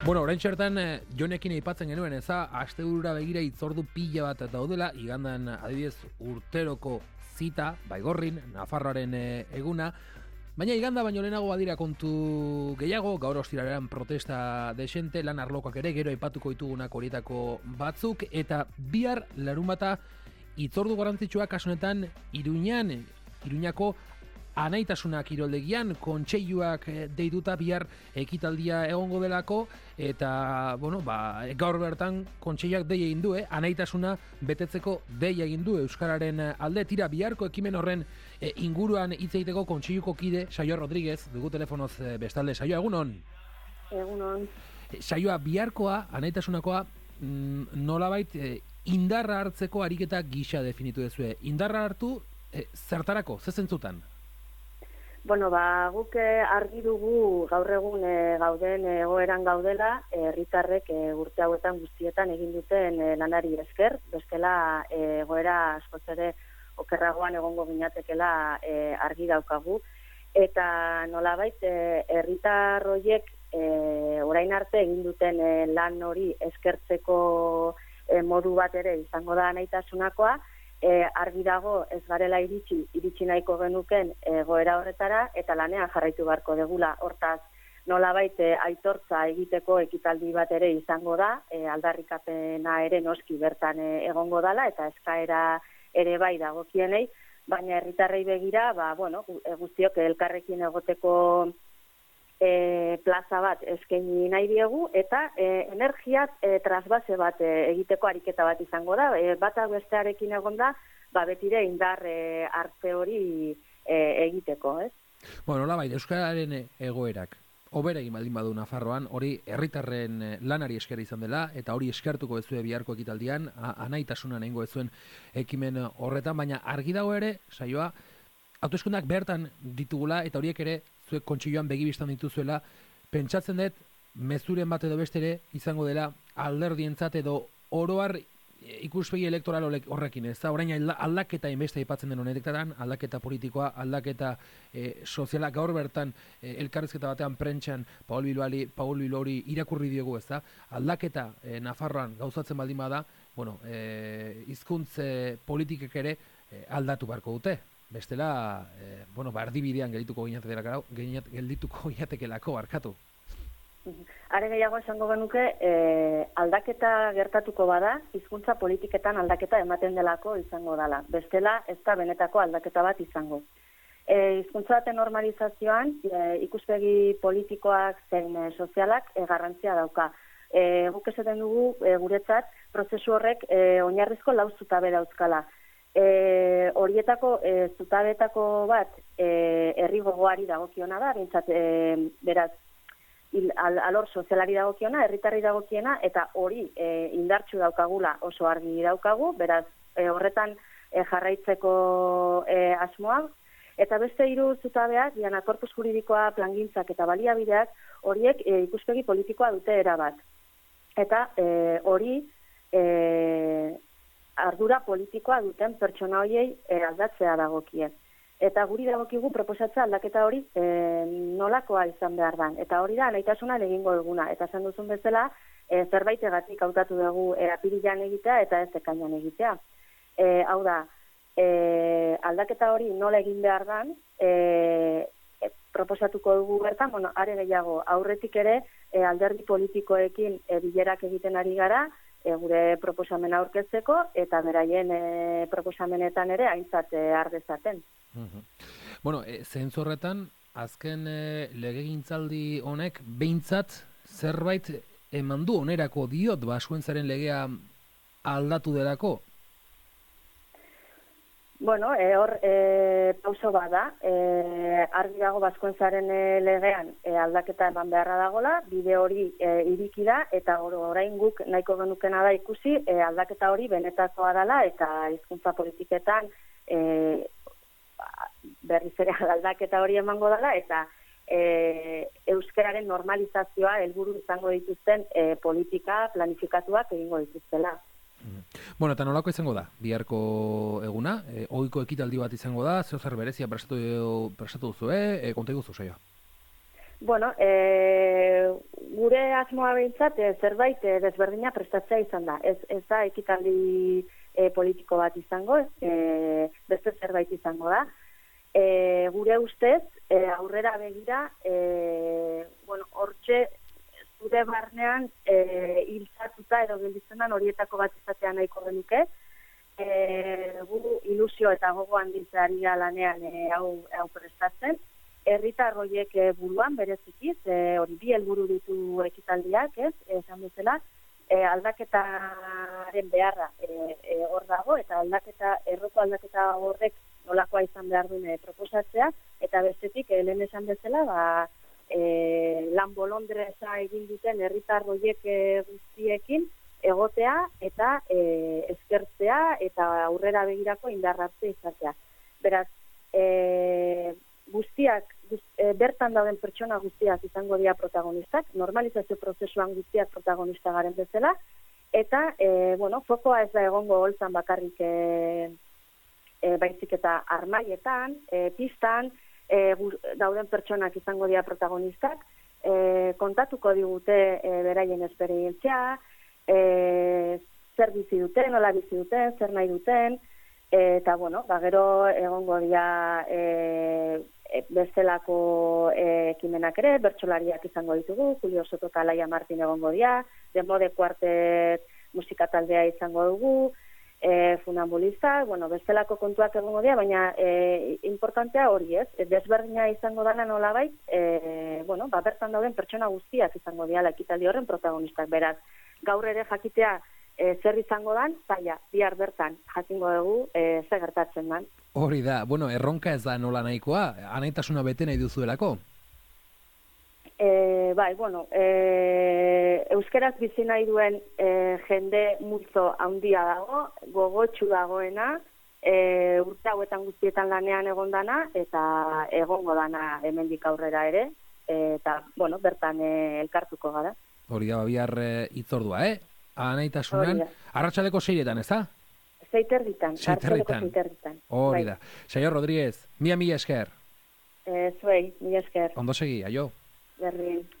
Bueno, orain txertan, Jonekin aipatzen genuen, asteburura begira hitzordu pila bat daudela, igandan adibidez urteroko zita, Baigorrin, Nafarroaren eguna, baina iganda baino lehenago badira kontu gehiago, gaur ostirarean protesta desente, lan arlokoak ere, gero aipatuko ditugunak horietako batzuk, eta bihar larunbata hitzordu garrantzitsua kasu honetan Iruñako Anaitasuna kiroldegian, kontseiluak deituta bihar ekitaldia egongo delako, eta, gaur bertan kontseiluak deia egin du, Anaitasuna betetzeko deia egin du Euskararen alde. Tira, biharko ekimen horren inguruan hitz egiteko kontseiluko kide, Saioa Rodriguez, dugu telefonoz bestalde. Saioa, egunon? Egunon. Saioa, biharkoa, Anaitasunakoa, nolabait indarra hartzeko ariketa gisa definitu dezue. Indarra hartu, zertarako, ze zentzutan? Guk argi dugu gaur egun gauden egoeran gaudela, herritarrek urte hauetan guztietan egin duten lanari esker, bestela egoera askoz ere okerragoan egongo ginatekela argi daukagu. Eta nolabait herritar horiek orain arte egin duten lan hori eskertzeko modu bat ere izango da Anaitasunakoa. Argi dago ez garela iritsi nahiko genuken egoera horretara, eta lanean jarraitu beharko degula. Hortaz, nolabait aitortza egiteko ekitaldi bat ere izango da, aldarrikapena ere noski bertan egongo dala, eta eskaera ere bai dagokienei, baina herritarrei begira, guztiok elkarrekin egoteko plaza bat eskaini nahi diegu, eta energia trasbase bat egiteko ariketa bat izango da. Bata bestearekin egon da, betire indar hartze hori egiteko, ez? Nolabait, Euskararen egoerak hobera egin baldin badu Nafarroan, hori herritarren lanari esker izan dela, eta hori eskertuko bezue biharko ekitaldian, Anaitasuna egingo bezuen ekimen horretan, baina argi dago ere, Saioa, hauteskundeak bertan ditugula, eta horiek ere zuek kontseiluan begibistan dituzuela, pentsatzen dut mezuren bat edo bestere izango dela alderdientzat edo oroar ikuspegi elektoral horrekin, ez da? Orain aldaketa inbeste aipatzen den honetan, aldaketa politikoa, aldaketa soziala, gaur bertan elkarrizketa batean prentxan Paul Bilbori irakurri diogu, ez da? Aldaketa Nafarroan gauzatzen baldin bada, hizkuntz politikek ere aldatu beharko dute. Bestela, erdibidean geldituko ginatekelako, barkatu. Are gehiago esango genuke, aldaketa gertatuko bada, hizkuntza politiketan aldaketa ematen delako izango dela. Bestela, ez da benetako aldaketa bat izango. Hizkuntza baten normalizazioan, ikuspegi politikoak zein sozialak garrantzia dauka. Guk esaten dugu, guretzat, prozesu horrek oinarrizko 4 zutabe dauzkala. Horietako zutabetako bat herri gogoari dagokiona da, bintzat, beraz, alor sozialari dagokiona, herritarri dagokiena, eta hori indartsu daukagula oso argi daukagu, beraz, horretan jarraitzeko asmoa, eta beste 3 zutabeak, diana korpus juridikoa, plangintzak eta baliabideak, horiek ikuspegi politikoa dute erabat. Eta hori ardura politikoa duten pertsona horiei aldatzea dagokie. Eta guri dagokigu proposatza aldaketa hori nolakoa izan behar dan. Eta hori da Anaitasunan egingo duguna. Eta esan duzun bezala, zerbaitegatik hautatu dugu apirilean egitea eta ez ekainean egitea. Hau da, aldaketa hori nola egin behar dan, proposatuko dugu bertan, are gehiago, aurretik ere alderdi politikoekin bilerak egiten ari gara, gure proposamena aurkezteko, eta beraien proposamenetan ere aintzat har dezaten. Zentzu horretan, azken legegintzaldi honek behintzat zerbait eman du onerako diot, Baskuentzaren legea aldatu delako? Hor pauso bada, argi dago Baskuentzaren legean aldaketa eman beharra dagola, bide hori iriki da, eta orain guk nahiko genukena da ikusi aldaketa hori benetakoa dela, eta hizkuntza politiketan berriz ere aldaketa hori emango dela, eta euskararen normalizazioa helburu izango dituzten politika planifikatuak egingo dituztela. Eta nolako izango da, biharko eguna, ohiko ekitaldi bat izango da, zer berezia prestatu duzue, konta iguzu, Saioa? Bueno, gure asmoa behintzat zerbait desberdina prestatzea izan da. Ez da ekitaldi politiko bat izango, beste zerbait izango da. Gure ustez, aurrera begira, hortxe zure barnean hiltzatuta edo gelditzen horietako bat izatea nahiko genuke. Gu ilusio eta gogo handitzeari lanean hau prestatzen. Herritar horiek buruan berezikiz, hori bi helburu ditu ekitaldiak, esan bezala, aldaketaren beharra hor dago, eta erroko aldaketa horrek nolakoa izan behar duen proposatzea, eta bestetik, lehen esan bezala, lan bolondreza egin duten herritar horiek guztiekin egotea eta eskertzea eta aurrera begirako indarratze izatea. Beraz, bertan dauden pertsona guztiak izango dira protagonistak, normalizazio prozesuan guztiak protagonista garen bezala, eta, fokoa ez da egongo holtzan bakarrik baizik eta armaietan, pistan, dauden pertsonak izango dira protagonistak, kontatuko digute beraien esperientzia, zer bizi duten, nola bizi duten, zer nahi duten, eta, gero egongo dira bestelako ekimenak ere, bertsolariak izango ditugu, Julio Soto eta Laia Martin egongo dira, De Mode Quartet musika taldea izango dugu, funambulista, bestelako kontuak egongo dira, baina importantea hori ez, desberdina izango dana nolabait, bertan dauden pertsona guztiak izango dira ekitaldi horren protagonistak, beraz, gaur ere jakitea zer izango dan, zaila, bihar bertan jakingo dugu zer gertatzen dan. Hori da, erronka ez da nola nahikoa, anaitasuna bete nahi duzuelako? Euskeraz bizi nahi duen jende multzo handia dago, gogotsu dagoena, urte hauetan guztietan lanean egondana, eta egongo dana hemendik aurrera ere, eta, bertan elkartuko gara. Hori da, bihar hitzordua, anaitasunan, arratsaleko 6etan, ez da? 6:30. Hori da. Saio Rodríguez, mila esker. Zuei, mila esker. Ondo segi, aio. Berdin.